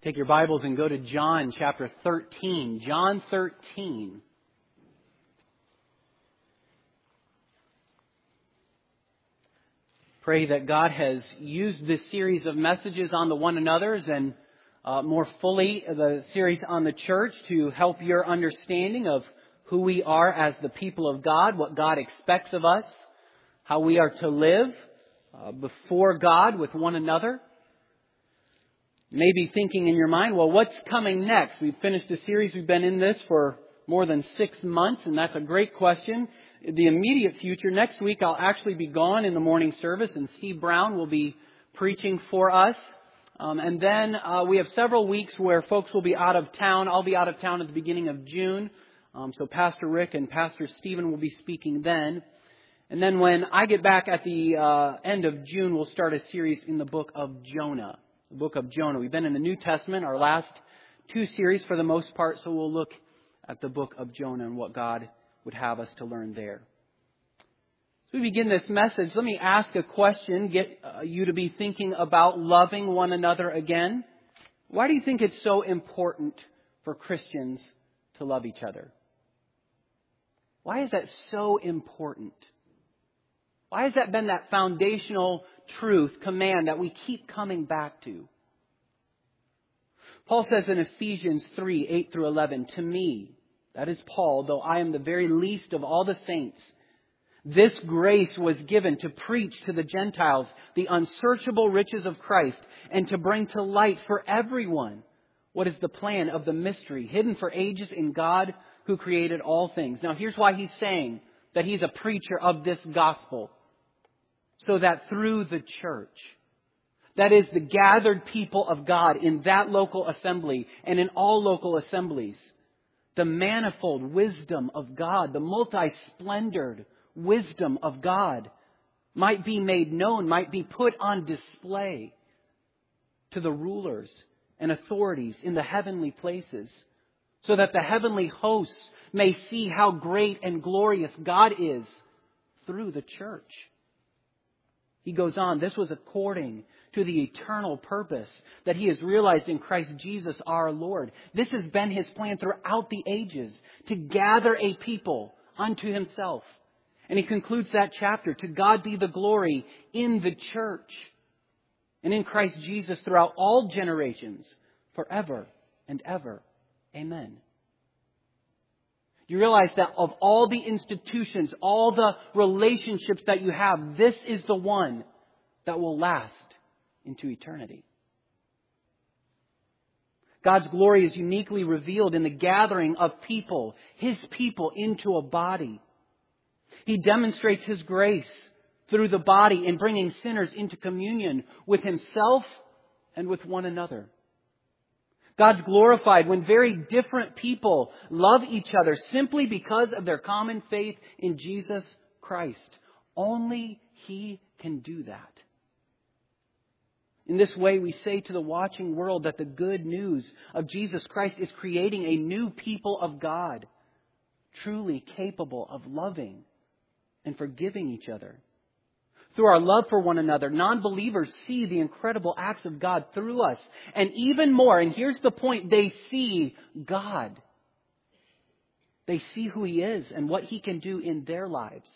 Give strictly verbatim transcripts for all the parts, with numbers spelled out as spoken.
Take your Bibles and go to John chapter thirteen. John thirteen. Pray that God has used this series of messages on the one another's and uh, more fully the series on the church to help your understanding of who we are as the people of God, what God expects of us, how we are to live uh, before God with one another. Maybe thinking in your mind, well, what's coming next? We've finished a series. We've been in this for more than six months, and that's a great question. The immediate future, next week I'll actually be gone in the morning service, and Steve Brown will be preaching for us. Um, and then uh, we have several weeks where folks will be out of town. I'll be out of town at the beginning of June. Um, so Pastor Rick and Pastor Stephen will be speaking then. And then when I get back at the uh, end of June, we'll start a series in the book of Jonah. The book of Jonah. We've been in the New Testament, our last two series for the most part, so we'll look at the book of Jonah and what God would have us to learn there. As we begin this message, let me ask a question, get uh, you to be thinking about loving one another again. Why do you think it's so important for Christians to love each other? Why is that so important? Why has that been that foundational truth, command that we keep coming back to? Paul says in Ephesians three, eight through eleven, to me, that is Paul, though I am the very least of all the saints, this grace was given to preach to the Gentiles the unsearchable riches of Christ and to bring to light for everyone what is the plan of the mystery hidden for ages in God who created all things. Now here's why he's saying that he's a preacher of this gospel. So that through the church, that is the gathered people of God in that local assembly and in all local assemblies, the manifold wisdom of God, the multi-splendored wisdom of God might be made known, might be put on display to the rulers and authorities in the heavenly places, so that the heavenly hosts may see how great and glorious God is through the church. He goes on, this was according to the eternal purpose that He has realized in Christ Jesus our Lord. This has been His plan throughout the ages, to gather a people unto Himself. And He concludes that chapter, to God be the glory in the church and in Christ Jesus throughout all generations, forever and ever. Amen. You realize that of all the institutions, all the relationships that you have, this is the one that will last into eternity. God's glory is uniquely revealed in the gathering of people, His people, into a body. He demonstrates His grace through the body in bringing sinners into communion with Himself and with one another. God's glorified when very different people love each other simply because of their common faith in Jesus Christ. Only He can do that. In this way, we say to the watching world that the good news of Jesus Christ is creating a new people of God, truly capable of loving and forgiving each other. Through our love for one another, non-believers see the incredible acts of God through us. And even more, and here's the point, they see God. They see who He is and what He can do in their lives.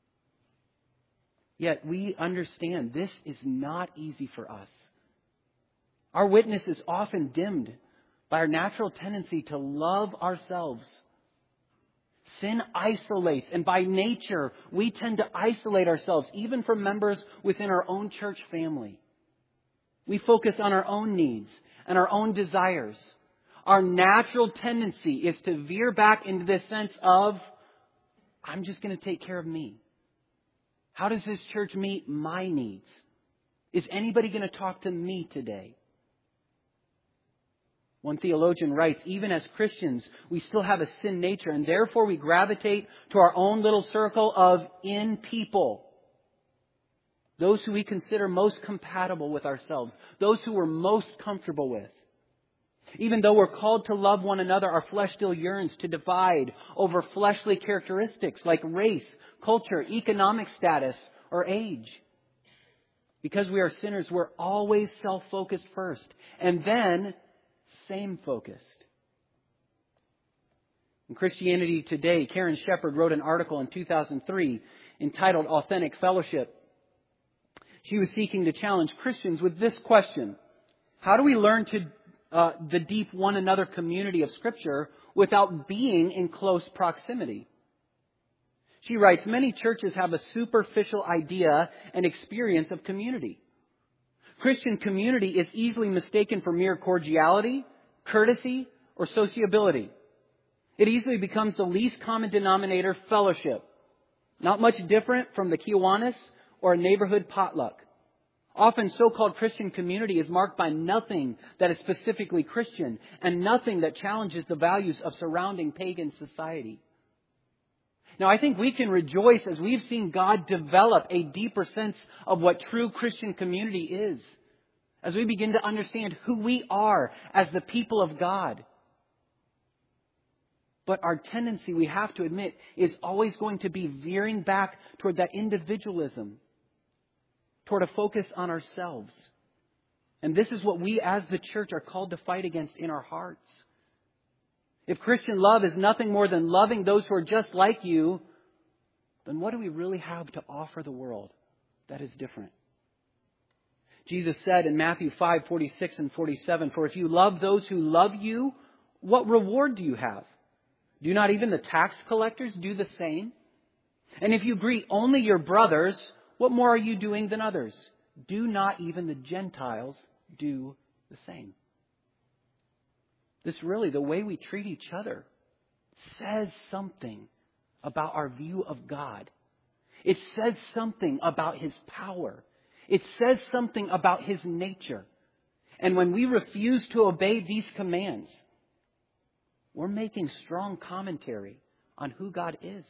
Yet we understand this is not easy for us. Our witness is often dimmed by our natural tendency to love ourselves. Sin isolates, and by nature, we tend to isolate ourselves, even from members within our own church family. We focus on our own needs and our own desires. Our natural tendency is to veer back into this sense of, I'm just going to take care of me. How does this church meet my needs? Is anybody going to talk to me today? One theologian writes, even as Christians, we still have a sin nature, and therefore we gravitate to our own little circle of in people. Those who we consider most compatible with ourselves. Those who we're most comfortable with. Even though we're called to love one another, our flesh still yearns to divide over fleshly characteristics like race, culture, economic status, or age. Because we are sinners, we're always self-focused first. And then same-focused. In Christianity Today, Karen Shepard wrote an article in two thousand three entitled Authentic Fellowship. She was seeking to challenge Christians with this question: how do we learn to uh, the deep one another community of Scripture without being in close proximity? She writes, many churches have a superficial idea and experience of community. Christian community is easily mistaken for mere cordiality, courtesy, or sociability. It easily becomes the least common denominator, fellowship. Not much different from the Kiwanis or a neighborhood potluck. Often so-called Christian community is marked by nothing that is specifically Christian and nothing that challenges the values of surrounding pagan society. Now, I think we can rejoice as we've seen God develop a deeper sense of what true Christian community is, as we begin to understand who we are as the people of God. But our tendency, we have to admit, is always going to be veering back toward that individualism, toward a focus on ourselves. And this is what we as the church are called to fight against in our hearts. If Christian love is nothing more than loving those who are just like you, then what do we really have to offer the world that is different? Jesus said in Matthew five, forty-six and forty-seven, "For if you love those who love you, what reward do you have? Do not even the tax collectors do the same? And if you greet only your brothers, what more are you doing than others? Do not even the Gentiles do the same?" This really, the way we treat each other, says something about our view of God. It says something about His power. It says something about His nature. And when we refuse to obey these commands, we're making strong commentary on who God is.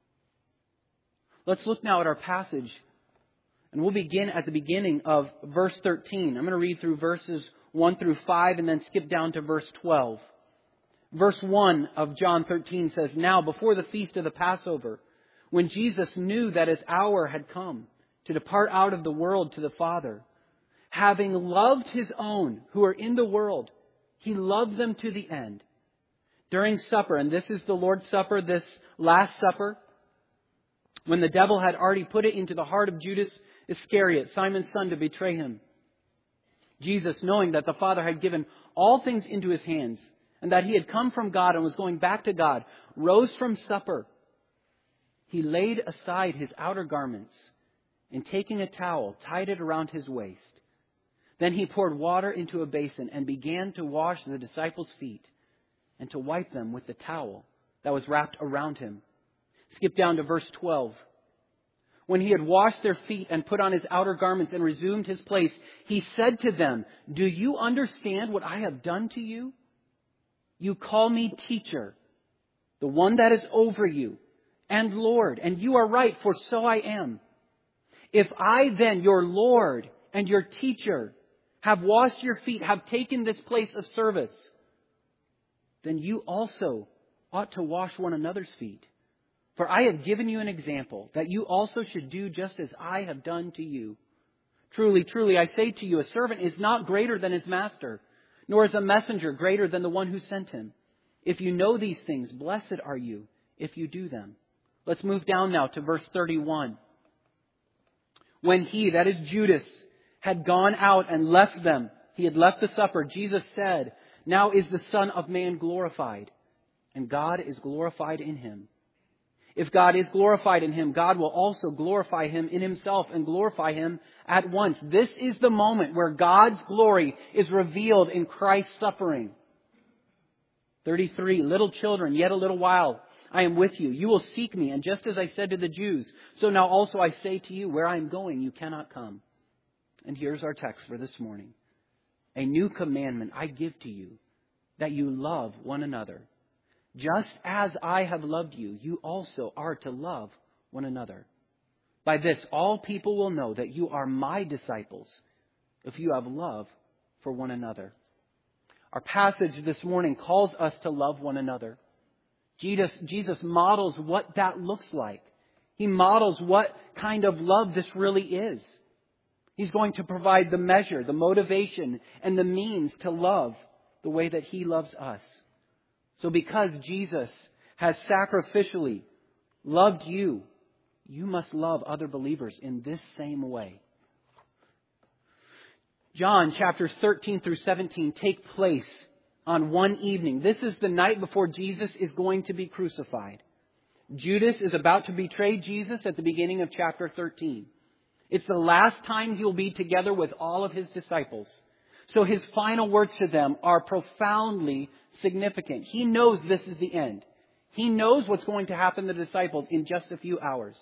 Let's look now at our passage. And we'll begin at the beginning of verse thirteen. I'm going to read through verses one through five and then skip down to verse twelve. Verse one of John thirteen says, "Now before the feast of the Passover, when Jesus knew that His hour had come to depart out of the world to the Father, having loved His own who are in the world, He loved them to the end. During supper," and this is the Lord's Supper, this Last Supper, when the devil had already put it into the heart of Judas Iscariot, Simon's son, to betray Him, Jesus, knowing that the Father had given all things into His hands and that He had come from God and was going back to God, rose from supper. He laid aside His outer garments and, taking a towel, tied it around His waist. Then He poured water into a basin and began to wash the disciples' feet and to wipe them with the towel that was wrapped around Him. Skip down to verse twelve. When He had washed their feet and put on His outer garments and resumed His place, He said to them, "Do you understand what I have done to you? You call me teacher, the one that is over you, and Lord, and you are right, for so I am. If I then, your Lord and your teacher, have washed your feet, have taken this place of service, then you also ought to wash one another's feet. For I have given you an example, that you also should do just as I have done to you. Truly, truly, I say to you, a servant is not greater than his master, nor is a messenger greater than the one who sent him. If you know these things, blessed are you if you do them." Let's move down now to verse thirty-one. When he, that is Judas, had gone out and left them, he had left the supper, Jesus said, "Now is the Son of Man glorified, and God is glorified in Him. If God is glorified in Him, God will also glorify Him in Himself and glorify Him at once." This is the moment where God's glory is revealed in Christ's suffering. thirty-three, "Little children, yet a little while I am with you. You will seek me, and just as I said to the Jews, so now also I say to you, where I am going, you cannot come." And here's our text for this morning. "A new commandment I give to you, that you love one another. Just as I have loved you, you also are to love one another. By this, all people will know that you are my disciples, if you have love for one another." Our passage this morning calls us to love one another. Jesus, Jesus models what that looks like. He models what kind of love this really is. He's going to provide the measure, the motivation, and the means to love the way that He loves us. So because Jesus has sacrificially loved you, you must love other believers in this same way. John chapters thirteen through seventeen take place on one evening. This is the night before Jesus is going to be crucified. Judas is about to betray Jesus at the beginning of chapter thirteen. It's the last time He'll be together with all of His disciples. So His final words to them are profoundly significant. He knows this is the end. He knows what's going to happen to the disciples in just a few hours.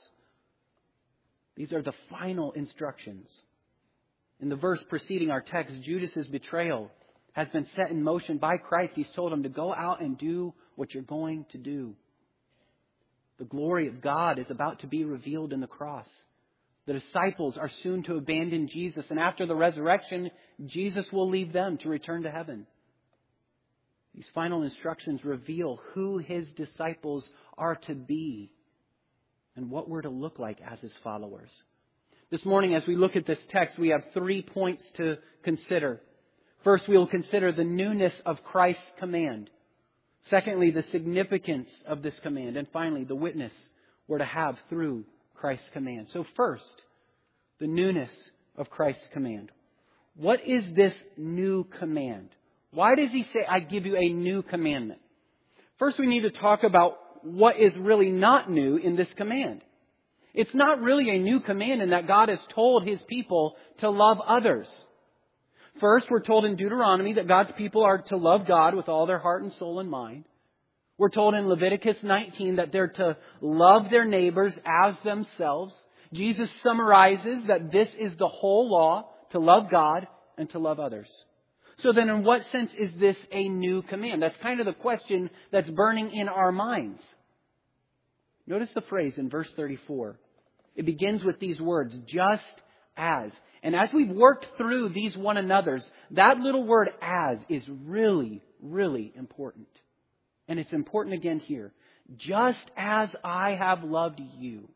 These are the final instructions. In the verse preceding our text, Judas's betrayal has been set in motion by Christ. He's told him to go out and do what you're going to do. The glory of God is about to be revealed in the cross. The disciples are soon to abandon Jesus, and after the resurrection, Jesus will leave them to return to heaven. These final instructions reveal who His disciples are to be and what we're to look like as His followers. This morning, as we look at this text, we have three points to consider. First, we will consider the newness of Christ's command. Secondly, the significance of this command. And finally, the witness we're to have through Christ's command. So first, the newness of Christ's command. What is this new command? Why does He say, I give you a new commandment? First, we need to talk about what is really not new in this command. It's not really a new command in that God has told His people to love others. First, we're told in Deuteronomy that God's people are to love God with all their heart and soul and mind. We're told in Leviticus nineteen that they're to love their neighbors as themselves. Jesus summarizes that this is the whole law, to love God and to love others. So then in what sense is this a new command? That's kind of the question that's burning in our minds. Notice the phrase in verse thirty-four. It begins with these words, just as. And as we've worked through these one another's, that little word as is really, really important. And it's important again here. Just as I have loved you,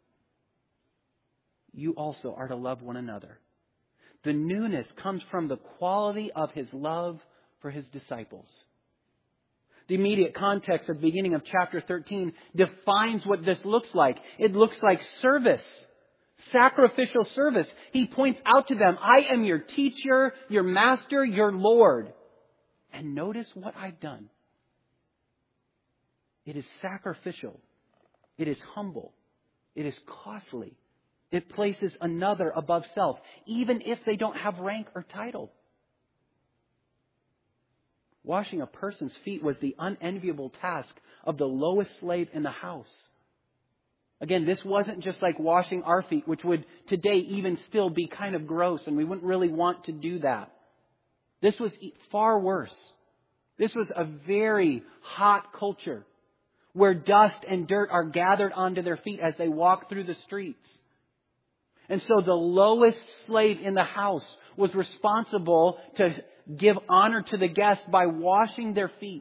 you also are to love one another. The newness comes from the quality of His love for His disciples. The immediate context of the beginning of chapter thirteen defines what this looks like. It looks like service. Sacrificial service. He points out to them, I am your teacher, your master, your Lord. And notice what I've done. It is sacrificial. It is humble. It is costly. It places another above self, even if they don't have rank or title. Washing a person's feet was the unenviable task of the lowest slave in the house. Again, this wasn't just like washing our feet, which would today even still be kind of gross, and we wouldn't really want to do that. This was far worse. This was a very hot culture where dust and dirt are gathered onto their feet as they walk through the streets. And so the lowest slave in the house was responsible to give honor to the guest by washing their feet.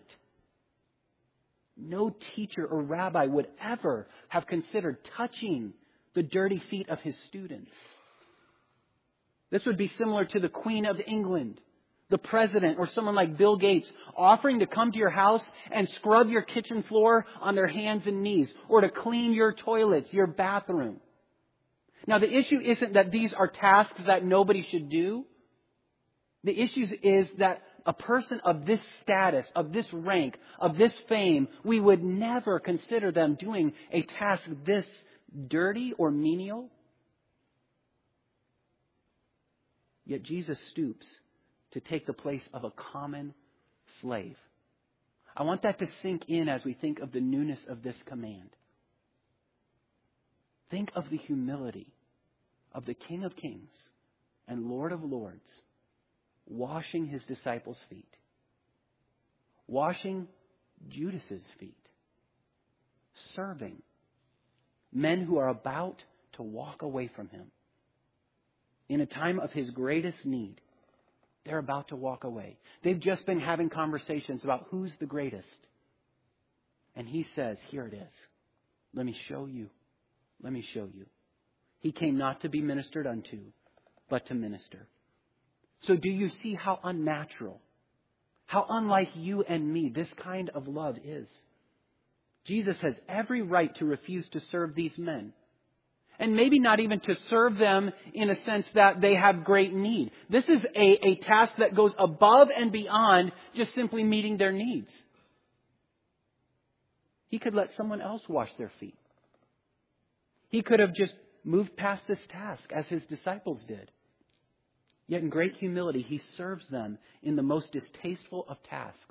No teacher or rabbi would ever have considered touching the dirty feet of his students. This would be similar to the Queen of England, the president, or someone like Bill Gates offering to come to your house and scrub your kitchen floor on their hands and knees, or to clean your toilets, your bathroom. Now, the issue isn't that these are tasks that nobody should do. The issue is that a person of this status, of this rank, of this fame, we would never consider them doing a task this dirty or menial. Yet Jesus stoops to take the place of a common slave. I want that to sink in as we think of the newness of this command. Think of the humility of the King of Kings and Lord of Lords washing His disciples' feet. Washing Judas's feet. Serving men who are about to walk away from Him. In a time of His greatest need, they're about to walk away. They've just been having conversations about who's the greatest. And He says, here it is. Let me show you. Let me show you. He came not to be ministered unto, but to minister. So do you see how unnatural, how unlike you and me this kind of love is. Jesus has every right to refuse to serve these men. And maybe not even to serve them in a sense that they have great need. This is a, a task that goes above and beyond just simply meeting their needs. He could let someone else wash their feet. He could have just moved past this task as his disciples did. Yet in great humility, he serves them in the most distasteful of tasks.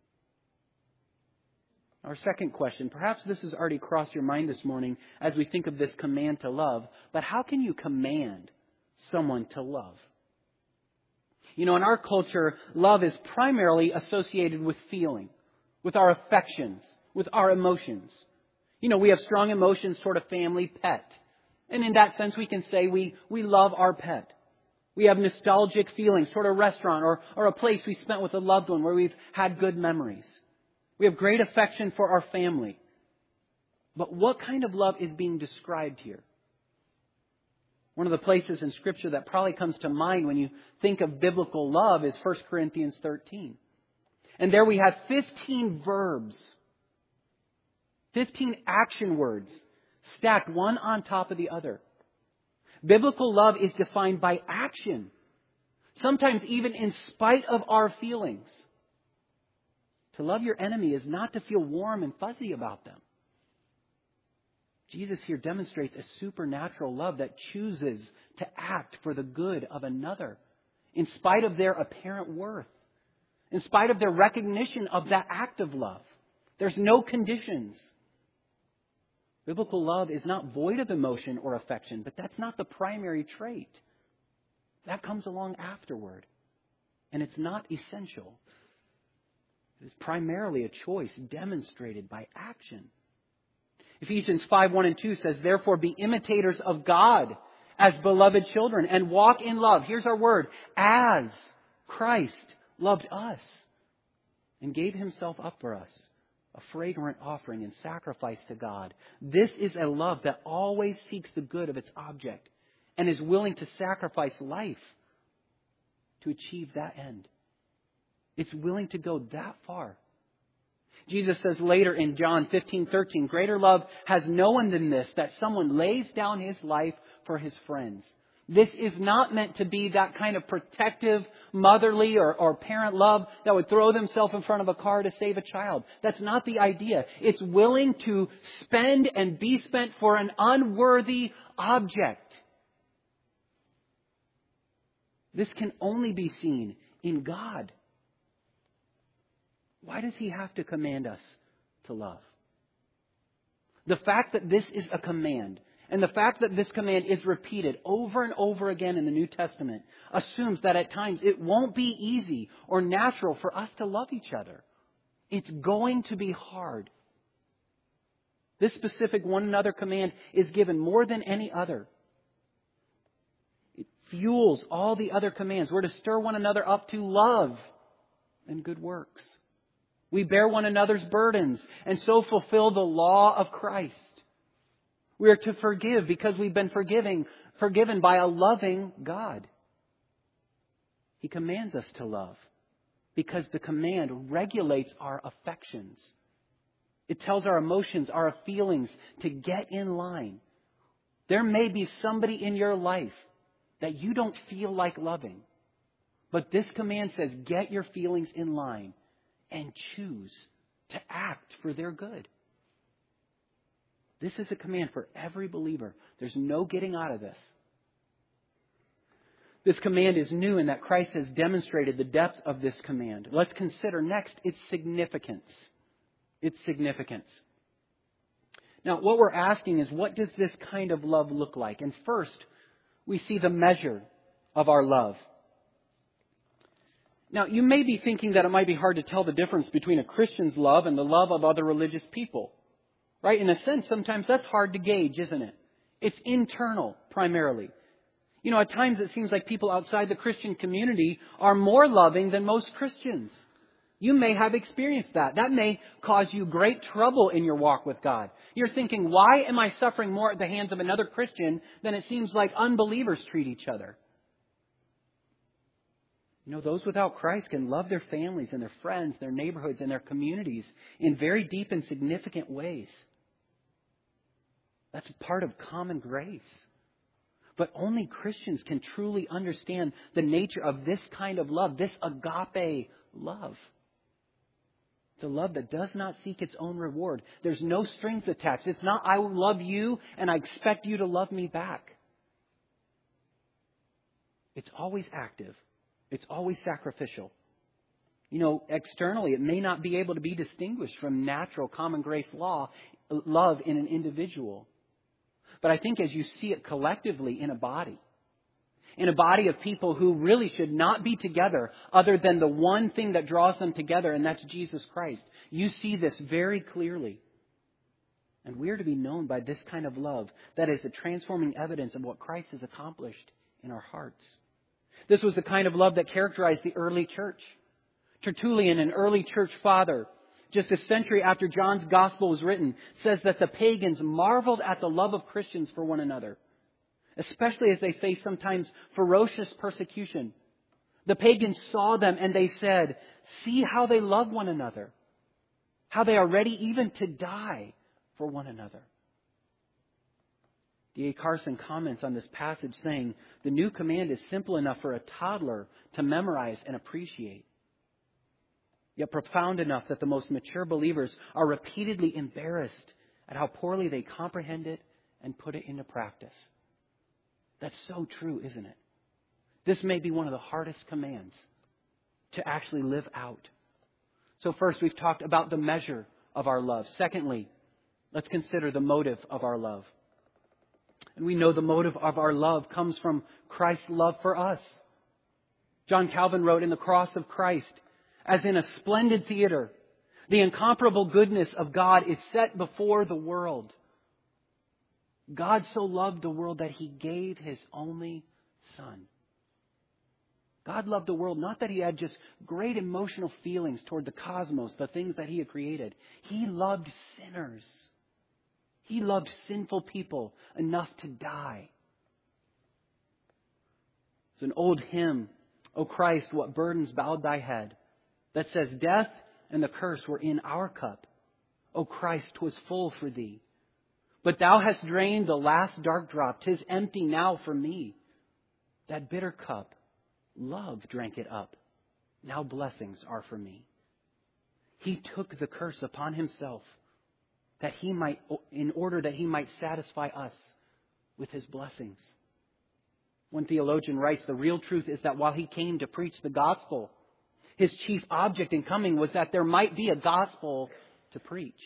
Our second question, perhaps this has already crossed your mind this morning as we think of this command to love, but how can you command someone to love? You know, in our culture, love is primarily associated with feeling, with our affections, with our emotions. You know, we have strong emotions toward a family pet. And in that sense, we can say we, we love our pet. We have nostalgic feelings toward a restaurant or, or a place we spent with a loved one where we've had good memories. We have great affection for our family. But what kind of love is being described here? One of the places in Scripture that probably comes to mind when you think of biblical love is First Corinthians thirteen. And there we have fifteen verbs, fifteen action words stacked one on top of the other. Biblical love is defined by action, sometimes even in spite of our feelings. To love your enemy is not to feel warm and fuzzy about them. Jesus here demonstrates a supernatural love that chooses to act for the good of another, in spite of their apparent worth, in spite of their recognition of that act of love. There's no conditions. Biblical love is not void of emotion or affection, but that's not the primary trait. That comes along afterward, and it's not essential. It is primarily a choice demonstrated by action. Ephesians five, one and two says, therefore be imitators of God as beloved children and walk in love. Here's our word. As Christ loved us and gave himself up for us, a fragrant offering and sacrifice to God. This is a love that always seeks the good of its object and is willing to sacrifice life to achieve that end. It's willing to go that far. Jesus says later in John fifteen, thirteen, greater love has no one than this, that someone lays down his life for his friends. This is not meant to be that kind of protective, motherly or, or parent love that would throw themselves in front of a car to save a child. That's not the idea. It's willing to spend and be spent for an unworthy object. This can only be seen in God. Why does he have to command us to love? The fact that this is a command, and the fact that this command is repeated over and over again in the New Testament, assumes that at times it won't be easy or natural for us to love each other. It's going to be hard. This specific one another command is given more than any other. It fuels all the other commands. We're to stir one another up to love and good works. We bear one another's burdens and so fulfill the law of Christ. We are to forgive because we've been forgiving, forgiven by a loving God. He commands us to love because the command regulates our affections. It tells our emotions, our feelings to get in line. There may be somebody in your life that you don't feel like loving. But this command says, get your feelings in line and choose to act for their good. This is a command for every believer. There's no getting out of this. This command is new in that Christ has demonstrated the depth of this command. Let's consider next its significance. Its significance. Now, what we're asking is, what does this kind of love look like? And first, we see the measure of our love. Now, you may be thinking that it might be hard to tell the difference between a Christian's love and the love of other religious people. Right? In a sense, sometimes that's hard to gauge, isn't it? It's internal, primarily. You know, at times it seems like people outside the Christian community are more loving than most Christians. You may have experienced that. That may cause you great trouble in your walk with God. You're thinking, why am I suffering more at the hands of another Christian than it seems like unbelievers treat each other? You know, those without Christ can love their families and their friends, their neighborhoods and their communities in very deep and significant ways. That's part of common grace. But only Christians can truly understand the nature of this kind of love, this agape love. It's a love that does not seek its own reward. There's no strings attached. It's not, I love you and I expect you to love me back. It's always active. It's always sacrificial. You know, externally, it may not be able to be distinguished from natural common grace law, love in an individual. But I think as you see it collectively in a body, in a body of people who really should not be together other than the one thing that draws them together, and that's Jesus Christ. You see this very clearly. And we're to be known by this kind of love that is the transforming evidence of what Christ has accomplished in our hearts. This was the kind of love that characterized the early church. Tertullian, an early church father, just a century after John's gospel was written, says that the pagans marveled at the love of Christians for one another, especially as they faced sometimes ferocious persecution. The pagans saw them and they said, see how they love one another, how they are ready even to die for one another. D A Carson comments on this passage saying, the new command is simple enough for a toddler to memorize and appreciate, yet profound enough that the most mature believers are repeatedly embarrassed at how poorly they comprehend it and put it into practice. That's so true, isn't it? This may be one of the hardest commands to actually live out. So first, we've talked about the measure of our love. Secondly, let's consider the motive of our love. And we know the motive of our love comes from Christ's love for us. John Calvin wrote, in the cross of Christ, as in a splendid theater, the incomparable goodness of God is set before the world. God so loved the world that He gave His only Son. God loved the world, not that He had just great emotional feelings toward the cosmos, the things that He had created. He loved sinners. He loved sinful people enough to die. It's an old hymn, O Christ, what burdens bowed thy head, that says, death and the curse were in our cup. O Christ, 'twas full for thee. But thou hast drained the last dark drop. 'Tis empty now for me. That bitter cup, love drank it up. Now blessings are for me. He took the curse upon Himself, that He might, in order that He might satisfy us with His blessings. One theologian writes, the real truth is that while He came to preach the gospel, His chief object in coming was that there might be a gospel to preach.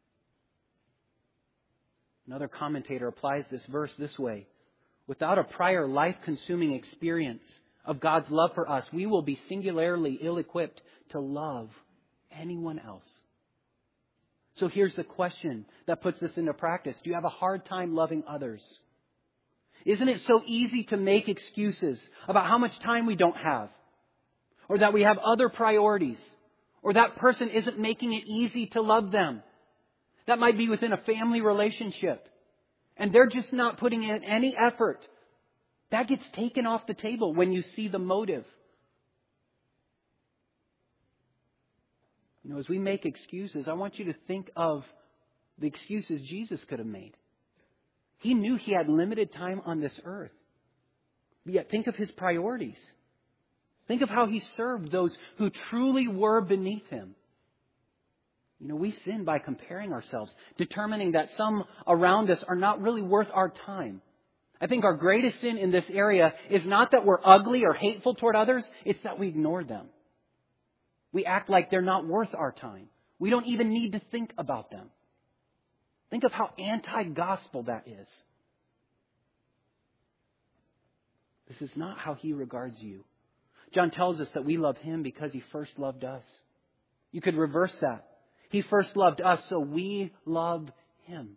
Another commentator applies this verse this way. Without a prior life-consuming experience of God's love for us, we will be singularly ill-equipped to love anyone else. So here's the question that puts this into practice. Do you have a hard time loving others? Isn't it so easy to make excuses about how much time we don't have? Or that we have other priorities? Or that person isn't making it easy to love them? That might be within a family relationship. And they're just not putting in any effort. That gets taken off the table when you see the motive. You know, as we make excuses, I want you to think of the excuses Jesus could have made. He knew He had limited time on this earth. Yet think of His priorities. Think of how He served those who truly were beneath Him. You know, we sin by comparing ourselves, determining that some around us are not really worth our time. I think our greatest sin in this area is not that we're ugly or hateful toward others, it's that we ignore them. We act like they're not worth our time. We don't even need to think about them. Think of how anti-gospel that is. This is not how He regards you. John tells us that we love Him because He first loved us. You could reverse that. He first loved us, so we love Him.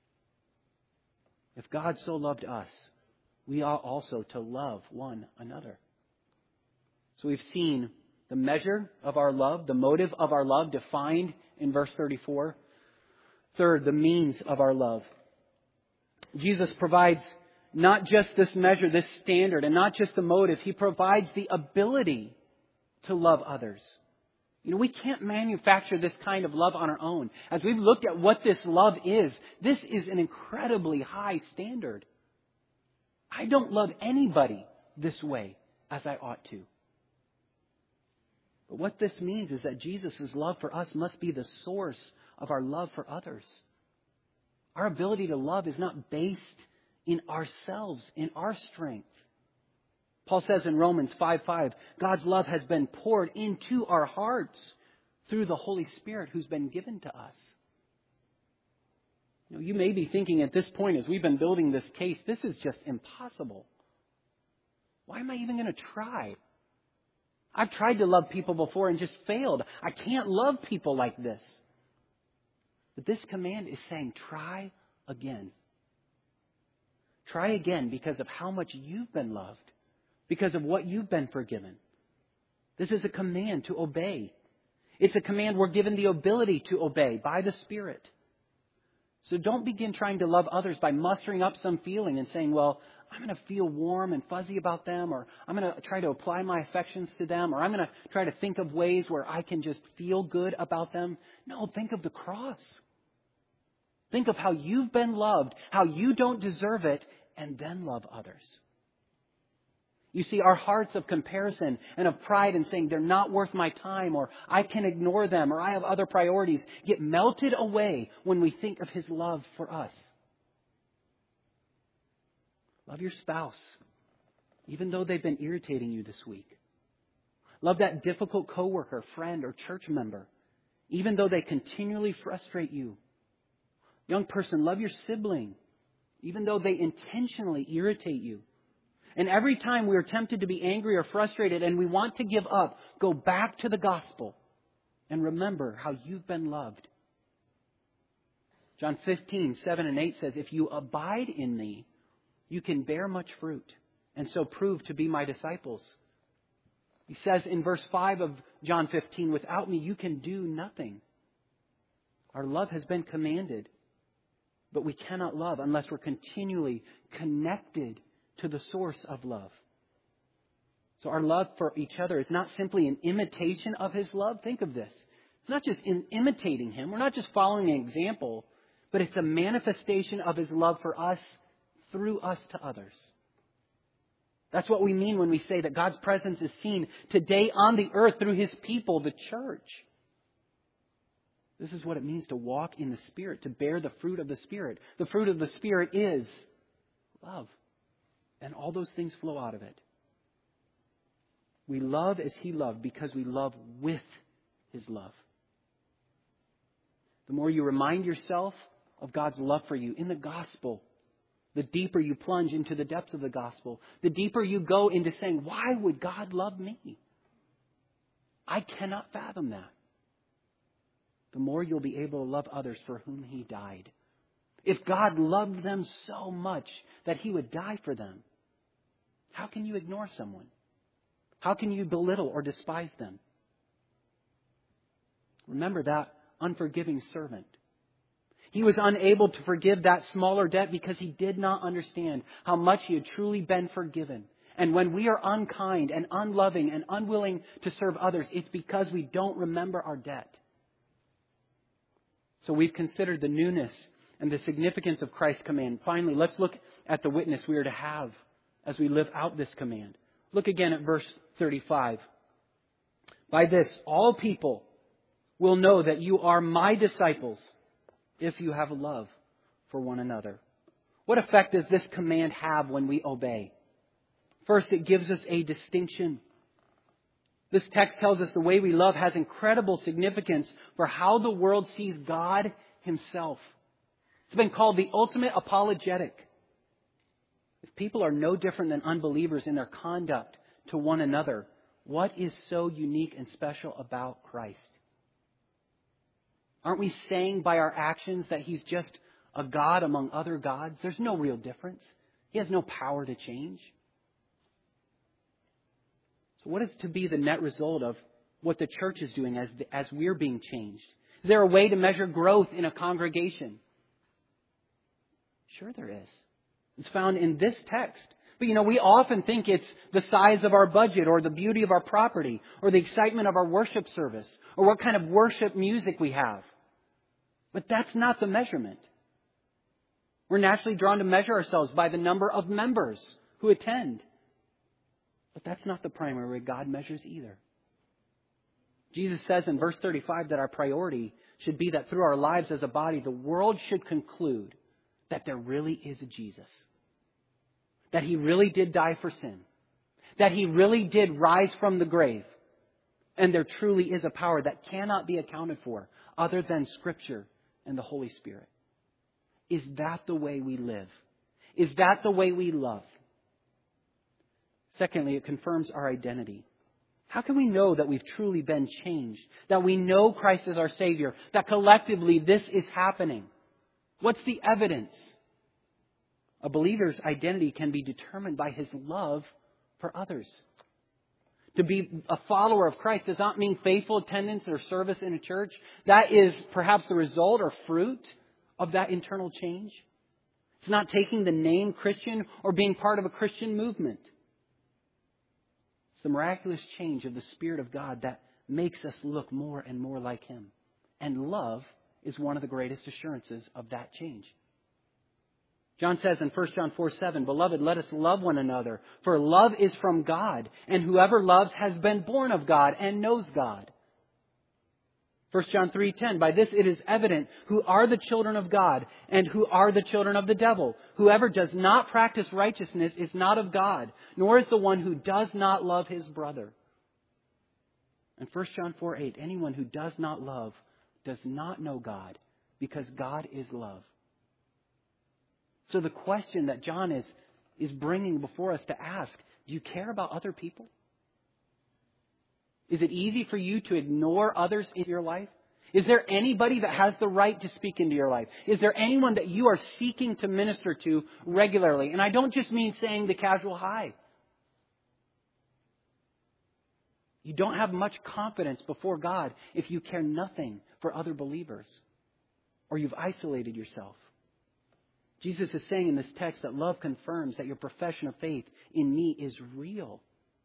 If God so loved us, we ought also to love one another. So we've seen the measure of our love, the motive of our love defined in verse thirty-four. Third, the means of our love. Jesus provides not just this measure, this standard, and not just the motive. He provides the ability to love others. You know, we can't manufacture this kind of love on our own. As we've looked at what this love is, this is an incredibly high standard. I don't love anybody this way as I ought to. But what this means is that Jesus' love for us must be the source of our love for others. Our ability to love is not based in ourselves, in our strength. Paul says in Romans five five, God's love has been poured into our hearts through the Holy Spirit who's been given to us. You know, you may be thinking at this point, as we've been building this case, this is just impossible. Why am I even going to try? I've tried to love people before and just failed. I can't love people like this. But this command is saying, try again. Try again because of how much you've been loved. Because of what you've been forgiven. This is a command to obey. It's a command we're given the ability to obey by the Spirit. So don't begin trying to love others by mustering up some feeling and saying, well, I'm going to feel warm and fuzzy about them, or I'm going to try to apply my affections to them, or I'm going to try to think of ways where I can just feel good about them. No, think of the cross. Think of how you've been loved, how you don't deserve it, and then love others. You see, our hearts of comparison and of pride and saying they're not worth my time, or I can ignore them, or I have other priorities, get melted away when we think of His love for us. Love your spouse, even though they've been irritating you this week. Love that difficult coworker, friend, or church member, even though they continually frustrate you. Young person, love your sibling, even though they intentionally irritate you. And every time we are tempted to be angry or frustrated and we want to give up, go back to the gospel and remember how you've been loved. John fifteen, seven and eight says, if you abide in me, you can bear much fruit and so prove to be my disciples. He says in verse five of John fifteen, without me you can do nothing. Our love has been commanded, but we cannot love unless we're continually connected to the source of love. So our love for each other is not simply an imitation of His love. Think of this. It's not just in imitating Him. We're not just following an example, but it's a manifestation of His love for us through us to others. That's what we mean when we say that God's presence is seen today on the earth through His people, the church. This is what it means to walk in the Spirit, to bear the fruit of the Spirit. The fruit of the Spirit is love. And all those things flow out of it. We love as He loved because we love with His love. The more you remind yourself of God's love for you in the gospel, the deeper you plunge into the depths of the gospel, the deeper you go into saying, why would God love me? I cannot fathom that. The more you'll be able to love others for whom He died. If God loved them so much that He would die for them, how can you ignore someone? How can you belittle or despise them? Remember that unforgiving servant. He was unable to forgive that smaller debt because he did not understand how much he had truly been forgiven. And when we are unkind and unloving and unwilling to serve others, it's because we don't remember our debt. So we've considered the newness and the significance of Christ's command. Finally, let's look at the witness we are to have as we live out this command. Look again at verse thirty-five. By this, all people will know that you are my disciples if you have love for one another. What effect does this command have when we obey? First, it gives us a distinction. This text tells us the way we love has incredible significance for how the world sees God Himself. It's been called the ultimate apologetic. If people are no different than unbelievers in their conduct to one another, what is so unique and special about Christ? Aren't we saying by our actions that He's just a God among other gods? There's no real difference. He has no power to change. So what is to be the net result of what the church is doing as, as we're being changed? Is there a way to measure growth in a congregation? Sure there is. It's found in this text. But you know, we often think it's the size of our budget or the beauty of our property or the excitement of our worship service or what kind of worship music we have. But that's not the measurement. We're naturally drawn to measure ourselves by the number of members who attend. But that's not the primary way God measures either. Jesus says in verse thirty-five that our priority should be that through our lives as a body, the world should conclude that there really is a Jesus. That He really did die for sin. That He really did rise from the grave. And there truly is a power that cannot be accounted for other than Scripture and the Holy Spirit. Is that the way we live? Is that the way we love? Secondly, it confirms our identity. How can we know that we've truly been changed? That we know Christ is our Savior? That collectively this is happening? What's the evidence? A believer's identity can be determined by his love for others. To be a follower of Christ does not mean faithful attendance or service in a church. That is perhaps the result or fruit of that internal change. It's not taking the name Christian or being part of a Christian movement. It's the miraculous change of the Spirit of God that makes us look more and more like Him. And love is one of the greatest assurances of that change. John says in First John four seven, Beloved, let us love one another, for love is from God, and whoever loves has been born of God and knows God. First John three ten, By this it is evident who are the children of God and who are the children of the devil. Whoever does not practice righteousness is not of God, nor is the one who does not love his brother. And First John four eight, Anyone who does not love does not know God, because God is love. So the question that John is, is bringing before us to ask, do you care about other people? Is it easy for you to ignore others in your life? Is there anybody that has the right to speak into your life? Is there anyone that you are seeking to minister to regularly? And I don't just mean saying the casual hi. You don't have much confidence before God if you care nothing for other believers or you've isolated yourself. Jesus is saying in this text that love confirms that your profession of faith in me is real.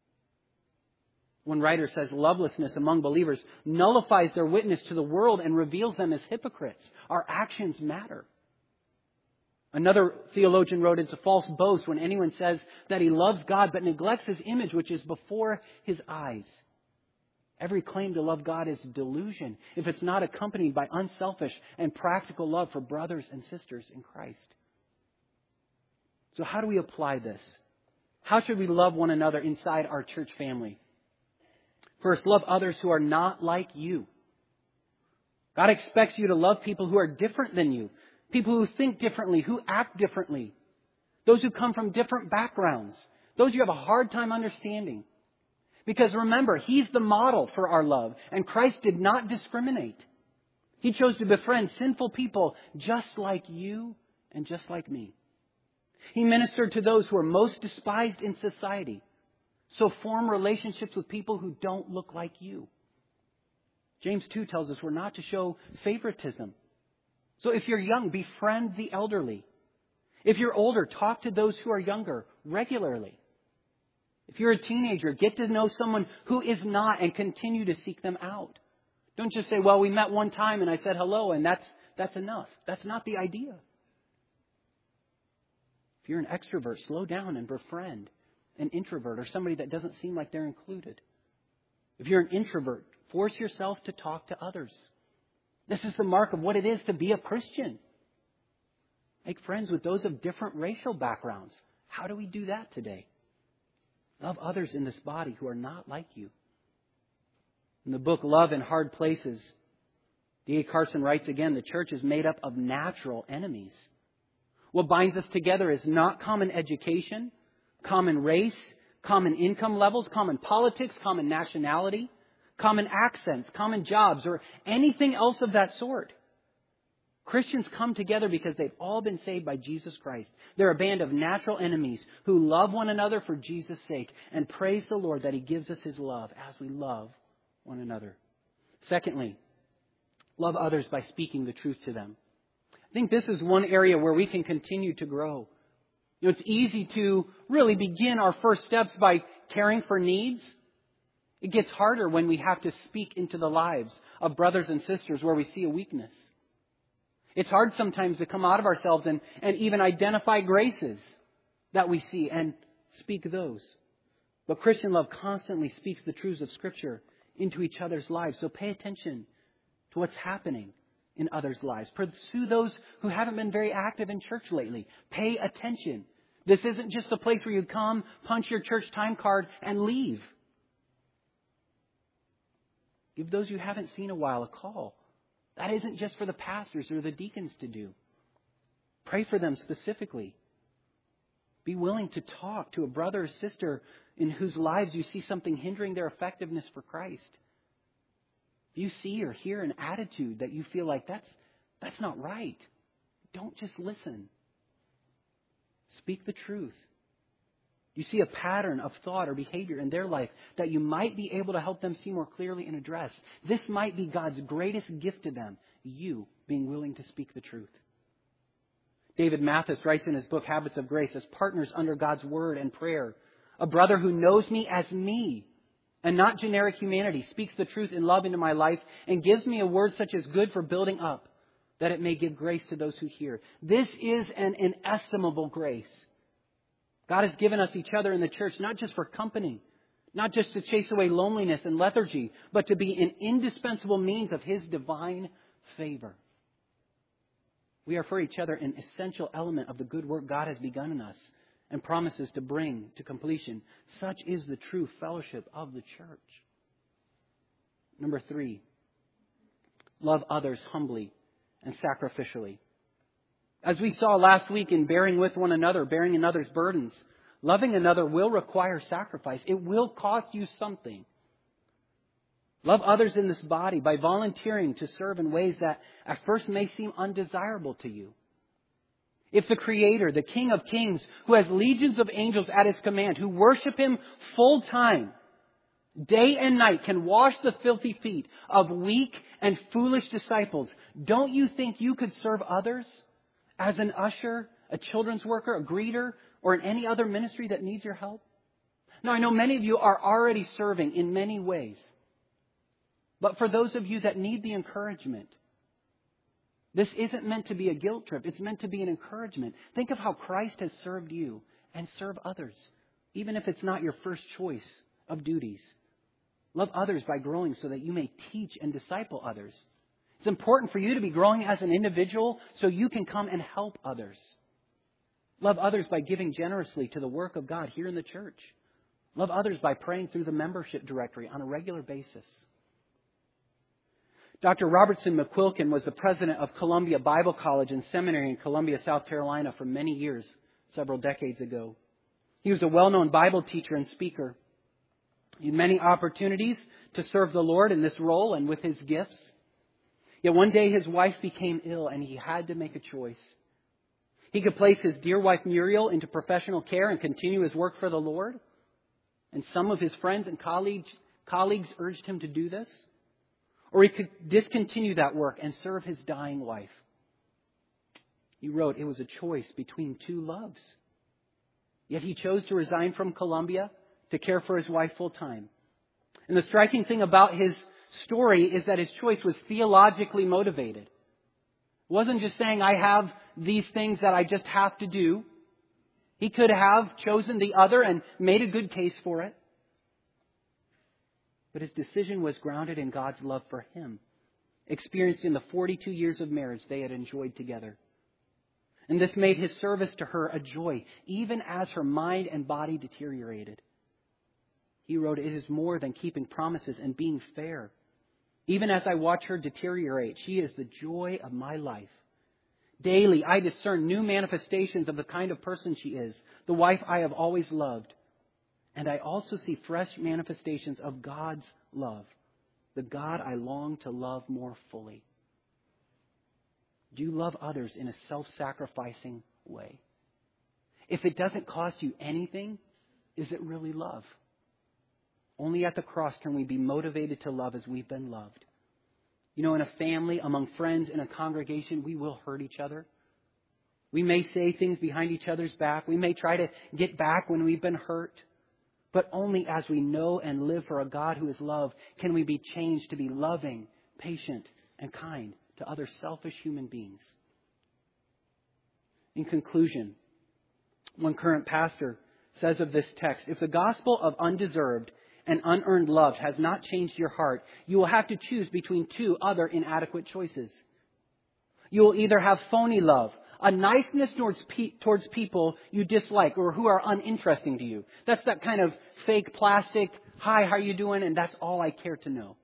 One writer says lovelessness among believers nullifies their witness to the world and reveals them as hypocrites. Our actions matter. Another theologian wrote, It's a false boast when anyone says that he loves God but neglects His image which is before his eyes. Every claim to love God is delusion if it's not accompanied by unselfish and practical love for brothers and sisters in Christ. So how do we apply this? How should we love one another inside our church family? First, love others who are not like you. God expects you to love people who are different than you. People who think differently, who act differently. Those who come from different backgrounds. Those you have a hard time understanding. Because remember, He's the model for our love. And Christ did not discriminate. He chose to befriend sinful people just like you and just like me. He ministered to those who are most despised in society. So form relationships with people who don't look like you. James two tells us we're not to show favoritism. So if you're young, befriend the elderly. If you're older, talk to those who are younger regularly. If you're a teenager, get to know someone who is not and continue to seek them out. Don't just say, well, we met one time and I said hello and that's that's enough. That's not the idea. If you're an extrovert, slow down and befriend an introvert or somebody that doesn't seem like they're included. If you're an introvert, force yourself to talk to others. This is the mark of what it is to be a Christian. Make friends with those of different racial backgrounds. How do we do that today? Love others in this body who are not like you. In the book Love in Hard Places, D A Carson writes again, the church is made up of natural enemies. What binds us together is not common education, common race, common income levels, common politics, common nationality, common accents, common jobs, or anything else of that sort. Christians come together because they've all been saved by Jesus Christ. They're a band of natural enemies who love one another for Jesus' sake and praise the Lord that He gives us His love as we love one another. Secondly, love others by speaking the truth to them. I think this is one area where we can continue to grow. You know, it's easy to really begin our first steps by caring for needs. It gets harder when we have to speak into the lives of brothers and sisters where we see a weakness. It's hard sometimes to come out of ourselves and, and even identify graces that we see and speak those. But Christian love constantly speaks the truths of Scripture into each other's lives. So pay attention to what's happening in others' lives. Pursue those who haven't been very active in church lately. Pay attention. This isn't just a place where you come, punch your church time card, and leave. Give those you haven't seen a while a call. That isn't just for the pastors or the deacons to do. Pray for them specifically. Be willing to talk to a brother or sister in whose lives you see something hindering their effectiveness for Christ. If you see or hear an attitude that you feel like that's, that's not right, don't just listen. Speak the truth. You see a pattern of thought or behavior in their life that you might be able to help them see more clearly and address. This might be God's greatest gift to them, you being willing to speak the truth. David Mathis writes in his book, Habits of Grace, as partners under God's word and prayer, a brother who knows me as me and not generic humanity speaks the truth in love into my life and gives me a word such as good for building up, that it may give grace to those who hear. This is an inestimable grace. God has given us each other in the church, not just for company, not just to chase away loneliness and lethargy, but to be an indispensable means of His divine favor. We are for each other an essential element of the good work God has begun in us and promises to bring to completion. Such is the true fellowship of the church. Number three, love others humbly and sacrificially. As we saw last week in bearing with one another, bearing another's burdens, loving another will require sacrifice. It will cost you something. Love others in this body by volunteering to serve in ways that at first may seem undesirable to you. If the Creator, the King of Kings, who has legions of angels at His command, who worship Him full time, day and night, can wash the filthy feet of weak and foolish disciples, don't you think you could serve others as an usher, a children's worker, a greeter, or in any other ministry that needs your help? Now, I know many of you are already serving in many ways. But for those of you that need the encouragement, this isn't meant to be a guilt trip. It's meant to be an encouragement. Think of how Christ has served you and serve others, even if it's not your first choice of duties. Love others by growing so that you may teach and disciple others. It's important for you to be growing as an individual so you can come and help others. Love others by giving generously to the work of God here in the church. Love others by praying through the membership directory on a regular basis. Doctor Robertson McQuilkin was the president of Columbia Bible College and Seminary in Columbia, South Carolina for many years, several decades ago. He was a well-known Bible teacher and speaker. He had many opportunities to serve the Lord in this role and with his gifts. Yet one day his wife became ill and he had to make a choice. He could place his dear wife Muriel into professional care and continue his work for the Lord. And some of his friends and colleagues, colleagues urged him to do this. Or he could discontinue that work and serve his dying wife. He wrote, it was a choice between two loves. Yet he chose to resign from Columbia to care for his wife full time. And the striking thing about his story is that his choice was theologically motivated. It wasn't just saying, I have these things that I just have to do. He could have chosen the other and made a good case for it. But his decision was grounded in God's love for him, experienced in the forty-two years of marriage they had enjoyed together. And this made his service to her a joy, even as her mind and body deteriorated. He wrote, it is more than keeping promises and being fair. Even as I watch her deteriorate, she is the joy of my life. Daily, I discern new manifestations of the kind of person she is, the wife I have always loved. And I also see fresh manifestations of God's love, the God I long to love more fully. Do you love others in a self-sacrificing way? If it doesn't cost you anything, is it really love? Only at the cross can we be motivated to love as we've been loved. You know, in a family, among friends, in a congregation, we will hurt each other. We may say things behind each other's back. We may try to get back when we've been hurt. But only as we know and live for a God who is love can we be changed to be loving, patient, and kind to other selfish human beings. In conclusion, one current pastor says of this text, if the gospel of undeserved and unearned love has not changed your heart, you will have to choose between two other inadequate choices. You will either have phony love, a niceness towards, pe- towards people you dislike or who are uninteresting to you. That's that kind of fake plastic, hi, how are you doing? And that's all I care to know.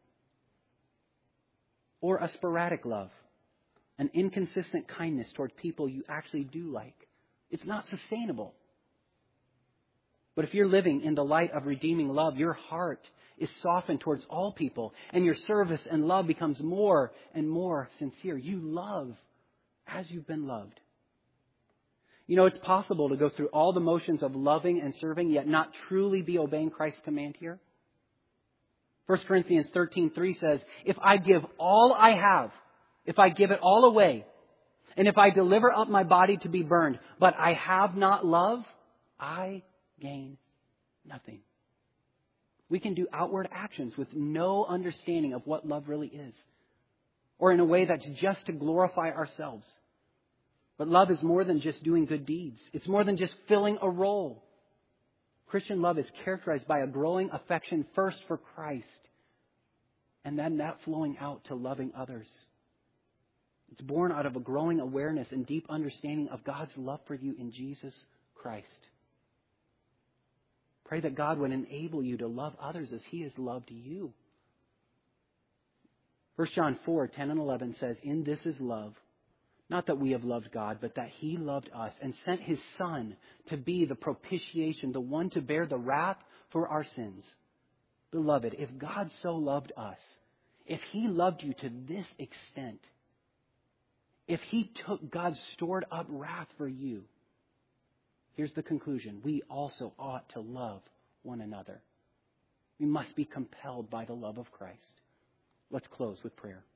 Or a sporadic love, an inconsistent kindness toward people you actually do like. It's not sustainable. But if you're living in the light of redeeming love, your heart is softened towards all people, and your service and love becomes more and more sincere. You love as you've been loved. You know, it's possible to go through all the motions of loving and serving, yet not truly be obeying Christ's command here. First Corinthians thirteen three says, if I give all I have, if I give it all away, and if I deliver up my body to be burned, but I have not love, I gain nothing. We can do outward actions with no understanding of what love really is, or in a way that's just to glorify ourselves. But love is more than just doing good deeds. It's more than just filling a role. Christian love is characterized by a growing affection first for Christ, and then that flowing out to loving others. It's born out of a growing awareness and deep understanding of God's love for you in Jesus Christ. Pray that God would enable you to love others as He has loved you. First John four ten and eleven says, in this is love, not that we have loved God, but that He loved us and sent His Son to be the propitiation, the one to bear the wrath for our sins. Beloved, if God so loved us, if He loved you to this extent, if He took God's stored up wrath for you, here's the conclusion. We also ought to love one another. We must be compelled by the love of Christ. Let's close with prayer.